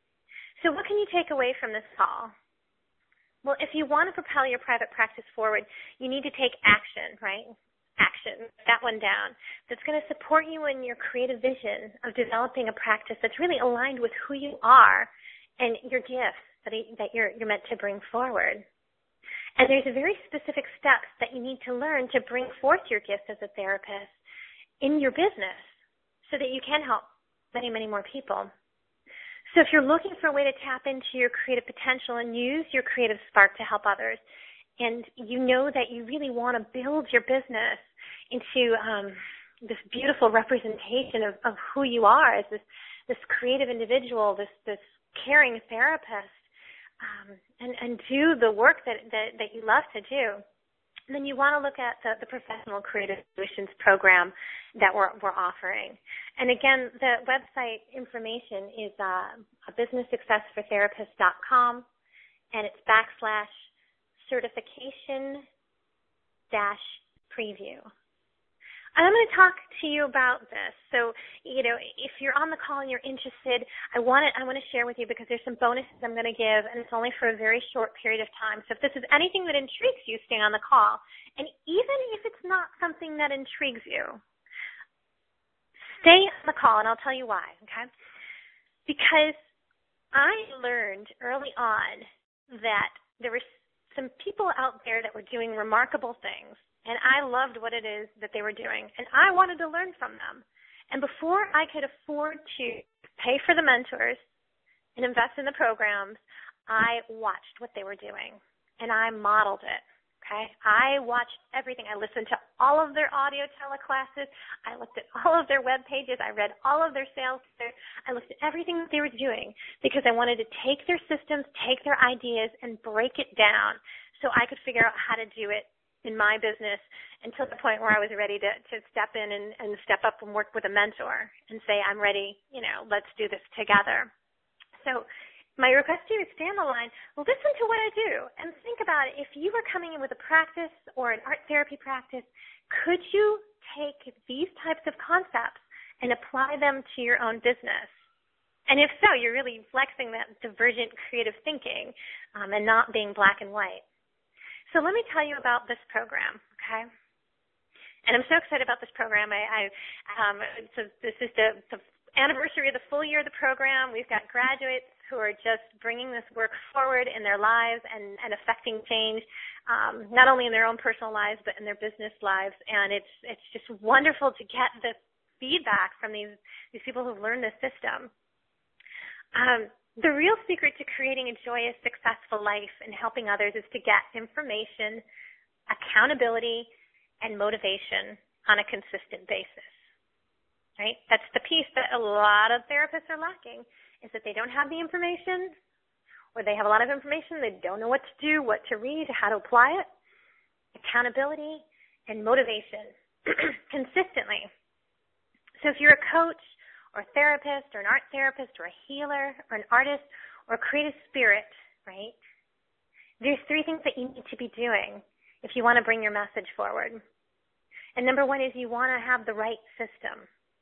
So what can you take away from this call? Well, if you want to propel your private practice forward, you need to take action, right? Action, that one down, that's going to support you in your creative vision of developing a practice that's really aligned with who you are and your gifts that, that you're, you're meant to bring forward. And there's very specific steps that you need to learn to bring forth your gifts as a therapist in your business so that you can help many, many more people. So if you're looking for a way to tap into your creative potential and use your creative spark to help others, and you know that you really want to build your business into um, this beautiful representation of, of who you are as this, this creative individual, this, this caring therapist, Um, and, and do the work that, that, that you love to do, and then you want to look at the, the Professional Creative Solutions program that we're, we're offering. And again, the website information is uh, business success for therapists dot com, and it's backslash certification dash preview. And I'm going to talk to you about this. So, you know, if you're on the call and you're interested, I want to I want to share with you because there's some bonuses I'm going to give, and it's only for a very short period of time. So if this is anything that intrigues you, stay on the call. And even if it's not something that intrigues you, stay on the call, and I'll tell you why, okay? Because I learned early on that there were some people out there that were doing remarkable things, and I loved what it is that they were doing, and I wanted to learn from them. And before I could afford to pay for the mentors and invest in the programs, I watched what they were doing, and I modeled it, Okay, I watched everything. I listened to all of their audio teleclasses. I looked at all of their web pages. I read all of their sales. I looked at everything that they were doing because I wanted to take their systems, take their ideas, and break it down so I could figure out how to do it in my business until the point where I was ready to, to step in and, and step up and work with a mentor and say, I'm ready, you know, let's do this together. So my request to you is stay on the line, listen to what I do, and think about it. If you were coming in with a practice or an art therapy practice, could you take these types of concepts and apply them to your own business? And if so, you're really flexing that divergent creative thinking um, and not being black and white. So let me tell you about this program, okay? And I'm so excited about this program. I, I um, so this is the, the anniversary of the full year of the program. We've got graduates who are just bringing this work forward in their lives and, and affecting change, um, not only in their own personal lives, but in their business lives. And it's it's just wonderful to get the feedback from these, these people who've learned this system. Um, the real secret to creating a joyous, successful life and helping others is to get information, accountability, and motivation on a consistent basis. Right? That's the piece that a lot of therapists are lacking, is that they don't have the information, or they have a lot of information, they don't know what to do, what to read, how to apply it. Accountability and motivation consistently. So if you're a coach or a therapist or an art therapist or a healer or an artist or a creative spirit, right, there's three things that you need to be doing if you want to bring your message forward. And number one is you want to have the right system.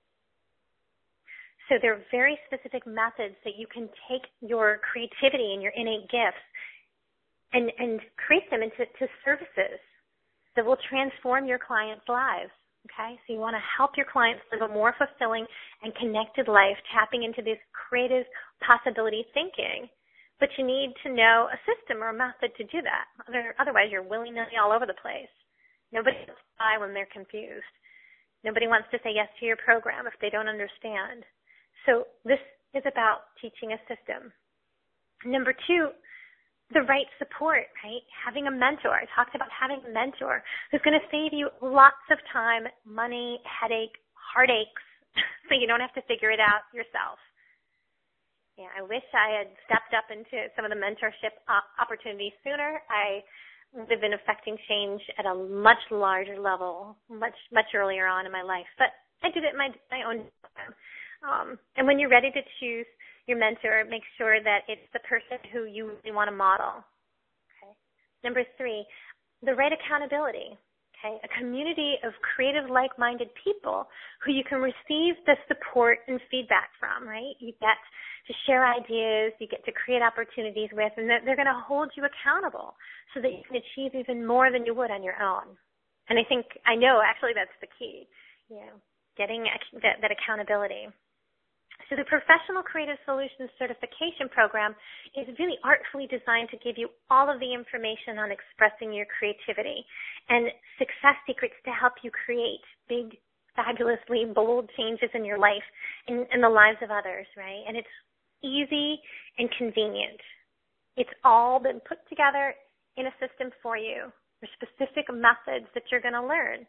So there are very specific methods that you can take your creativity and your innate gifts and, and create them into to services that will transform your clients' lives, okay? So you want to help your clients live a more fulfilling and connected life, tapping into this creative possibility thinking. But you need to know a system or a method to do that. Otherwise, you're willy-nilly all over the place. Nobody wants to buy when they're confused. Nobody wants to say yes to your program if they don't understand. So this is about teaching a system. Number two, the right support, right? Having a mentor. I talked about having a mentor who's going to save you lots of time, money, headache, heartaches, so you don't have to figure it out yourself. Yeah, I wish I had stepped up into some of the mentorship opportunities sooner. I would have been affecting change at a much larger level, much, much earlier on in my life. But I did it in my, my own time. Um, and when you're ready to choose your mentor, make sure that it's the person who you really want to model. Okay. Number three, the right accountability. Okay, a community of creative, like-minded people who you can receive the support and feedback from. Right, you get to share ideas, you get to create opportunities with, and they're going to hold you accountable so that you can achieve even more than you would on your own. And I think I know actually that's the key. You know, getting that, that accountability. So the Professional Creative Solutions Certification Program is really artfully designed to give you all of the information on expressing your creativity and success secrets to help you create big, fabulously bold changes in your life and in the lives of others, right? And it's easy and convenient. It's all been put together in a system for you. There's specific methods that you're going to learn.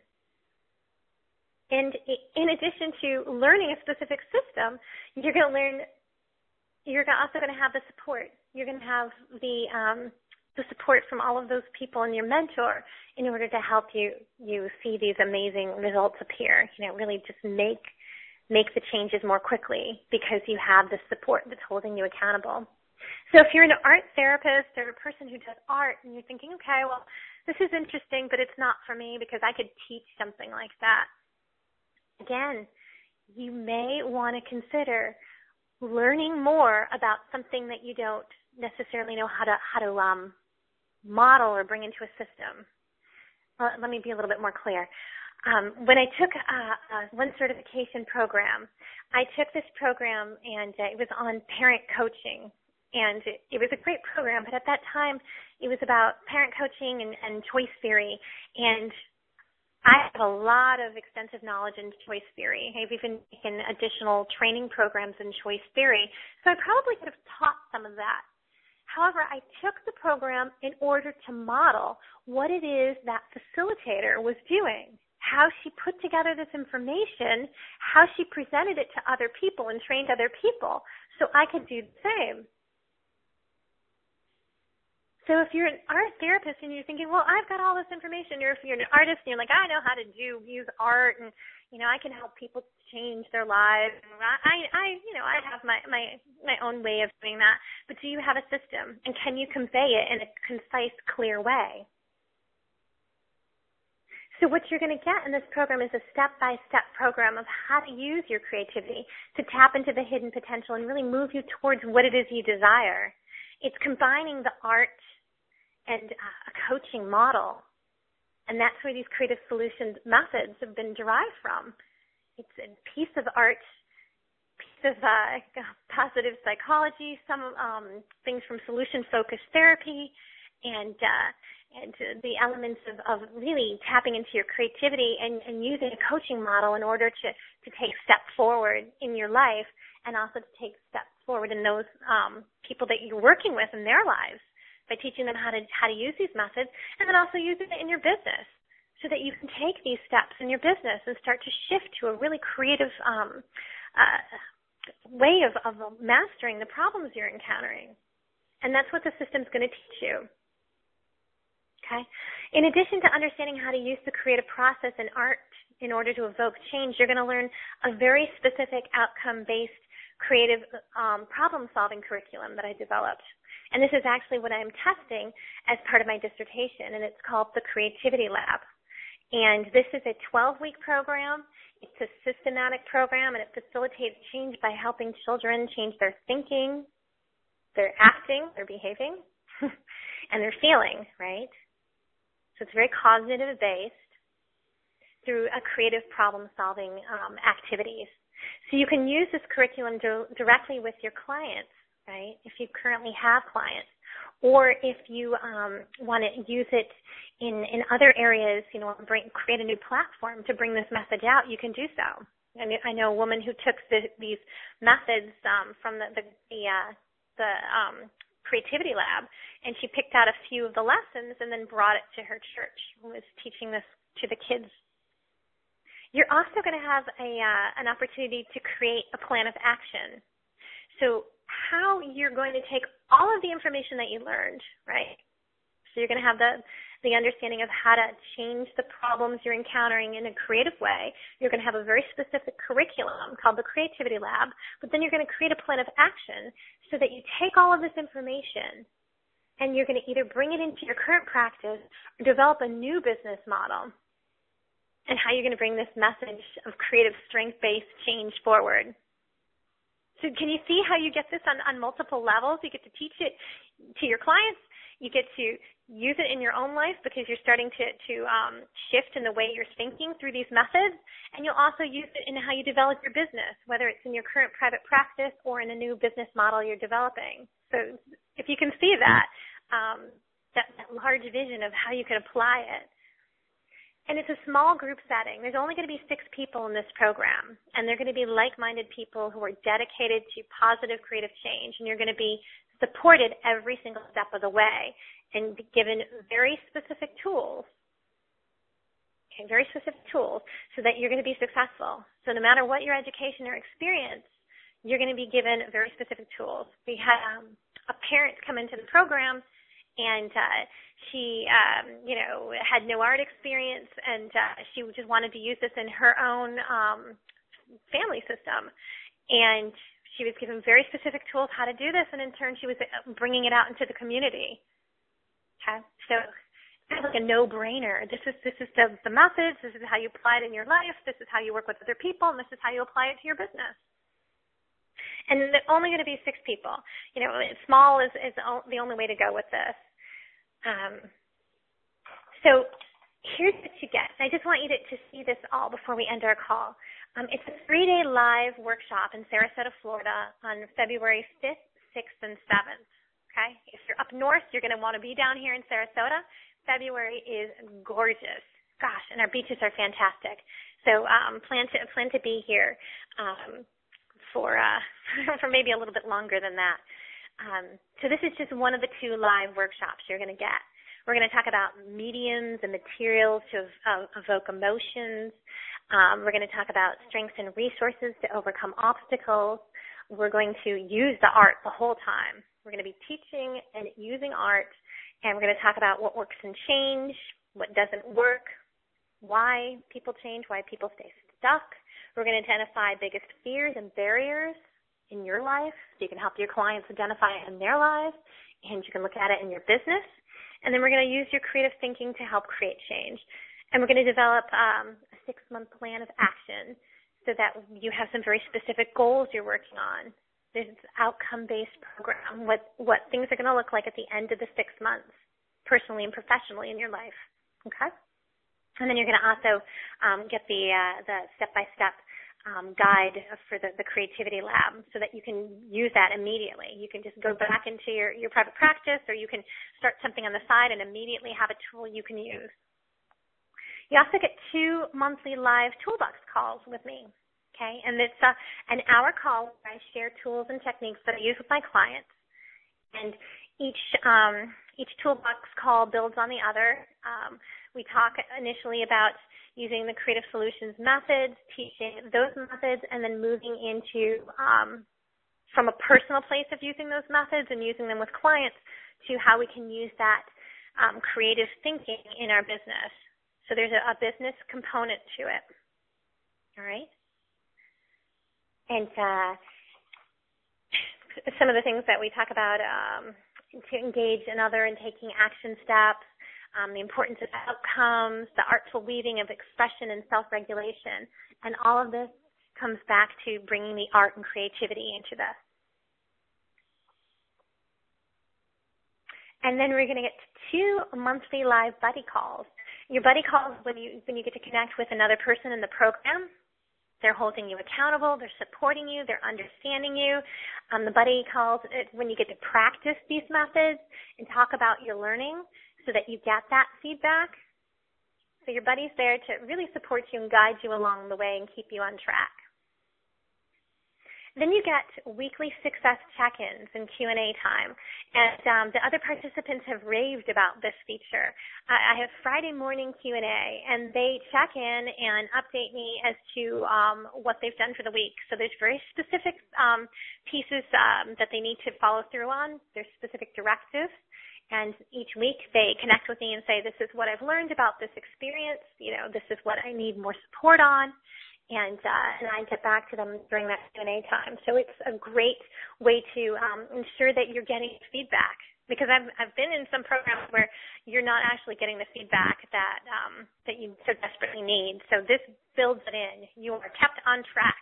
And in addition to learning a specific system, you're going to learn, you're also going to have the support. You're going to have the um, the support from all of those people and your mentor in order to help you you see these amazing results appear. You know, really just make make the changes more quickly because you have the support that's holding you accountable. So if you're an art therapist or a person who does art and you're thinking, okay, well, this is interesting, but it's not for me because I could teach something like that. Again, you may want to consider learning more about something that you don't necessarily know how to how to um, model or bring into a system. Well, let me be a little bit more clear. Um, when I took uh, uh, one certification program, I took this program and uh, it was on parent coaching. And it, it was a great program, but at that time it was about parent coaching and, and choice theory. And I have a lot of extensive knowledge in choice theory. I've even taken additional training programs in choice theory, so I probably could have taught some of that. However, I took the program in order to model what it is that facilitator was doing, how she put together this information, how she presented it to other people and trained other people so I could do the same. So if you're an art therapist and you're thinking, well, I've got all this information, or if you're an artist and you're like, I know how to do, use art, and, you know, I can help people change their lives. And I, I, you know, I have my, my, my own way of doing that. But do you have a system? And can you convey it in a concise, clear way? So what you're going to get in this program is a step-by-step program of how to use your creativity to tap into the hidden potential and really move you towards what it is you desire. It's combining the art and a coaching model. And that's where these creative solutions methods have been derived from. It's a piece of art, piece of uh, positive psychology, some um, things from solution-focused therapy, and uh, and the elements of, of really tapping into your creativity and, and using a coaching model in order to, to take steps forward in your life, and also to take steps forward in those um, people that you're working with in their lives, by teaching them how to how to use these methods, and then also using it in your business so that you can take these steps in your business and start to shift to a really creative um, uh, way of, of mastering the problems you're encountering. And that's what the system's going to teach you. Okay? In addition to understanding how to use the creative process in art in order to evoke change, you're going to learn a very specific outcome-based creative um, problem-solving curriculum that I developed. And this is actually what I'm testing as part of my dissertation, and it's called the Creativity Lab. And this is a twelve-week program. It's a systematic program, and it facilitates change by helping children change their thinking, their acting, their behaving, and their feeling, right? So it's very cognitive-based through a creative problem-solving um, activities. So you can use this curriculum do- directly with your clients, right, if you currently have clients, or if you um, want to use it in, in other areas, you know, bring, create a new platform to bring this message out, you can do so. I mean, I know a woman who took the, these methods um, from the the, the, uh, the um, Creativity Lab, and she picked out a few of the lessons and then brought it to her church and was teaching this to the kids. You're also going to have a uh, an opportunity to create a plan of action. So how you're going to take all of the information that you learned, right? So you're going to have the, the understanding of how to change the problems you're encountering in a creative way. You're going to have a very specific curriculum called the Creativity Lab, but then you're going to create a plan of action so that you take all of this information and you're going to either bring it into your current practice or develop a new business model, and how you're going to bring this message of creative strength-based change forward. So can you see how you get this on, on multiple levels? You get to teach it to your clients. You get to use it in your own life because you're starting to, to um, shift in the way you're thinking through these methods. And you'll also use it in how you develop your business, whether it's in your current private practice or in a new business model you're developing. So if you can see that, um, that, that large vision of how you can apply it. And it's a small group setting. There's only going to be six people in this program, and they're going to be like-minded people who are dedicated to positive creative change, and you're going to be supported every single step of the way and be given very specific tools, okay, very specific tools so that you're going to be successful. So no matter what your education or experience, you're going to be given very specific tools. We had um, a parent come into the program, and uh, she, um, you know, had no art experience, and uh, she just wanted to use this in her own um, family system. And she was given very specific tools how to do this, and in turn she was bringing it out into the community. Okay, so it's like a no-brainer. This is this is the, the methods. This is how you apply it in your life. This is how you work with other people, and this is how you apply it to your business. And there's only going to be six people. You know, small is, is the only way to go with this. Um, so here's what you get. I just want you to, to see this all before we end our call. Um, it's a three-day live workshop in Sarasota, Florida on February fifth, sixth, and seventh. Okay? If you're up north, you're going to want to be down here in Sarasota. February is gorgeous. Gosh, and our beaches are fantastic. So um, plan to plan to be here um, for uh, for maybe a little bit longer than that. Um, so this is just one of the two live workshops you're going to get. We're going to talk about mediums and materials to uh, evoke emotions. Um, we're going to talk about strengths and resources to overcome obstacles. We're going to use the art the whole time. We're going to be teaching and using art, and we're going to talk about what works in change, what doesn't work, why people change, why people stay stuck. We're going to identify biggest fears and barriers in your life so you can help your clients identify it in their lives, and you can look at it in your business. And then we're going to use your creative thinking to help create change. And we're going to develop um, a six-month plan of action so that you have some very specific goals you're working on. There's an outcome-based program, what, what things are going to look like at the end of the six months, personally and professionally in your life, okay? And then you're going to also um, get the, uh, the step-by-step Um, guide for the, the Creativity Lab so that you can use that immediately. You can just go back into your, your private practice, or you can start something on the side and immediately have a tool you can use. You also get two monthly live toolbox calls with me, okay? And it's uh, an hour call where I share tools and techniques that I use with my clients. And each um, each toolbox call builds on the other. Um, we talk initially about using the Creative Solutions methods, teaching those methods, and then moving into, um, from a personal place of using those methods and using them with clients, to how we can use that um, creative thinking in our business. So there's a, a business component to it. All right? And uh, some of the things that we talk about, um, to engage another in taking action steps, Um, the importance of outcomes, the artful weaving of expression and self-regulation. And all of this comes back to bringing the art and creativity into this. And then we're going to get to two monthly live buddy calls. Your buddy calls when you when you get to connect with another person in the program. They're holding you accountable. They're supporting you. They're understanding you. Um, the buddy calls when you get to practice these methods and talk about your learning, so that you get that feedback. So your buddy's there to really support you and guide you along the way and keep you on track. Then you get weekly success check-ins and Q and A time. And um, the other participants have raved about this feature. Uh, I have Friday morning Q and A, and they check in and update me as to um, what they've done for the week. So there's very specific um, pieces um, that they need to follow through on. There's specific directives. And each week they connect with me and say, this is what I've learned about this experience. You know, this is what I need more support on. And, uh, and I get back to them during that Q and A time. So it's a great way to um, ensure that you're getting feedback. Because I've, I've been in some programs where you're not actually getting the feedback that, um, that you so desperately need. So this builds it in. You are kept on track.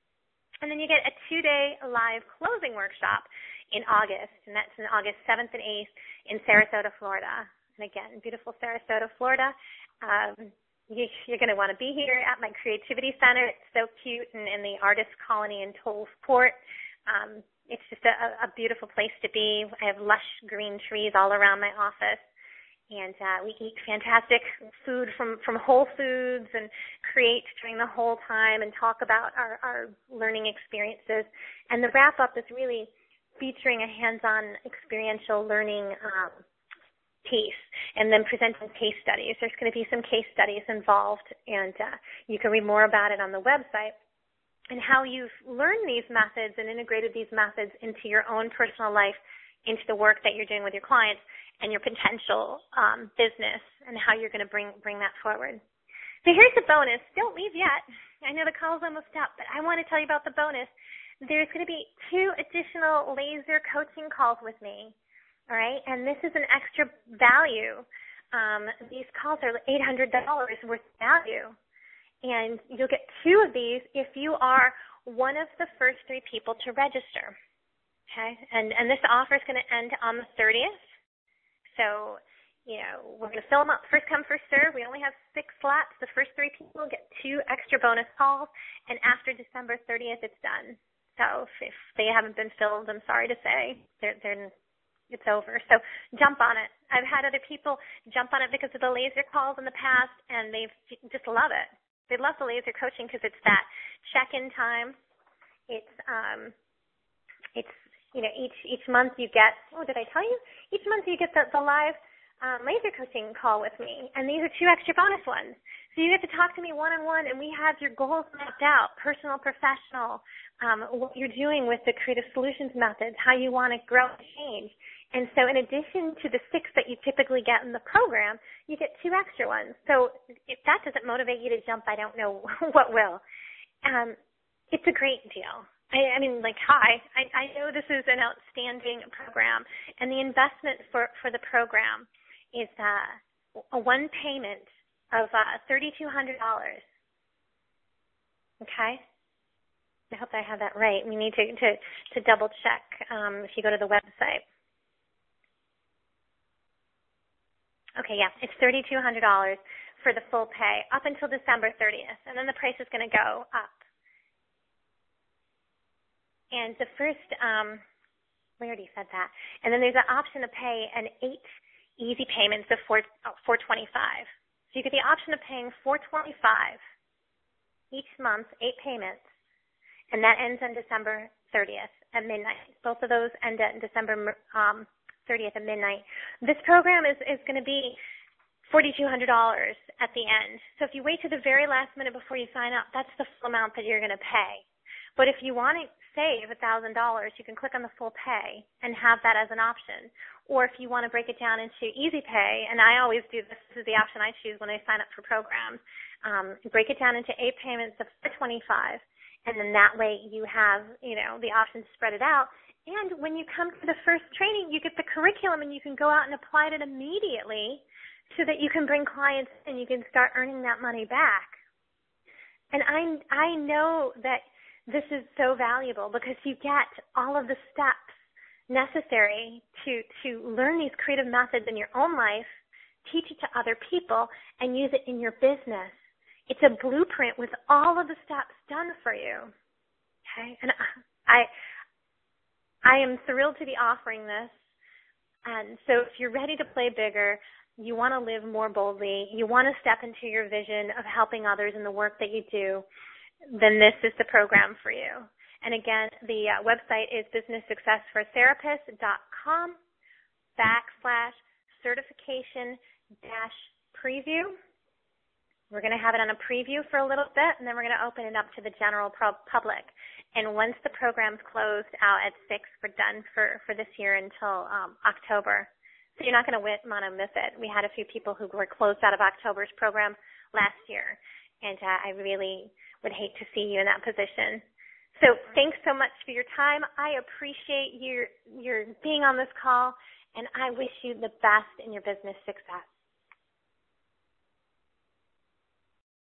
And then you get a two-day live closing workshop in August, and that's in August seventh and eighth in Sarasota, Florida. And again, beautiful Sarasota, Florida. Um, you, you're going to want to be here at my Creativity Center. It's so cute, and in the Artist Colony in Tollsport. Um, it's just a, a beautiful place to be. I have lush green trees all around my office. And uh, we eat fantastic food from, from Whole Foods and create during the whole time and talk about our, our learning experiences. And the wrap-up is really featuring a hands-on experiential learning um, piece, and then presenting case studies. There's going to be some case studies involved, and uh, you can read more about it on the website, and how you've learned these methods and integrated these methods into your own personal life, into the work that you're doing with your clients and your potential um, business, and how you're going to bring bring that forward. So here's the bonus. Don't leave yet. I know the call's almost up, but I want to tell you about the bonus. There's going to be two additional laser coaching calls with me, all right? And this is an extra value. Um, these calls are eight hundred dollars worth of value. And you'll get two of these if you are one of the first three people to register, okay? And, and this offer is going to end on the thirtieth. So, you know, we're going to fill them up first come, first serve. We only have six slots. The first three people get two extra bonus calls. And after December thirtieth, it's done. So if, if they haven't been filled, I'm sorry to say, they're, they're, it's over. So jump on it. I've had other people jump on it because of the laser calls in the past, and they just love it. They love the laser coaching because it's that check-in time. It's, um, it's you know, each each month you get, oh, did I tell you? Each month you get the, the live um, laser coaching call with me, and these are two extra bonus ones. So you get to talk to me one-on-one, and we have your goals mapped out, personal, professional, um, what you're doing with the Creative Solutions methods, how you want to grow and change. And so in addition to the six that you typically get in the program, you get two extra ones. So if that doesn't motivate you to jump, I don't know what will. Um, it's a great deal. I, I mean, like, hi, I, I know this is an outstanding program, and the investment for, for the program is uh, a one payment of uh, three thousand two hundred dollars. Okay? I hope I have that right. We need to, to, to double check um, if you go to the website. Okay, yeah, it's three thousand two hundred dollars for the full pay up until December thirtieth, and then the price is going to go up. And the first, um, we already said that. And then there's an option to pay an eight easy payments of four four twenty five. So you get the option of paying four twenty five each month, eight payments, and that ends on December thirtieth at midnight. Both of those end at December um, thirtieth at midnight. This program is is going to be four thousand two hundred dollars at the end. So if you wait to the very last minute before you sign up, that's the full amount that you're going to pay. But if you want to save one thousand dollars, you can click on the full pay and have that as an option. Or if you want to break it down into easy pay, and I always do this, this is the option I choose when I sign up for programs, um, break it down into eight payments of four twenty-five, and then that way you have, you know, the option to spread it out. And when you come to the first training, you get the curriculum and you can go out and apply it immediately so that you can bring clients and you can start earning that money back. And I, I know that this is so valuable because you get all of the steps necessary to, to learn these creative methods in your own life, teach it to other people, and use it in your business. It's a blueprint with all of the steps done for you. Okay? And I, I am thrilled to be offering this. And so if you're ready to play bigger, you want to live more boldly, you want to step into your vision of helping others in the work that you do, then this is the program for you. And again, the uh, website is businesssuccessfortherapists.com backslash certification dash preview. We're going to have it on a preview for a little bit, and then we're going to open it up to the general public. And once the program's closed out at six, we're done for, for this year until um, October. So you're not going to want to miss it. We had a few people who were closed out of October's program last year, and uh, I really would hate to see you in that position. So thanks so much for your time. I appreciate your your being on this call, and I wish you the best in your business success.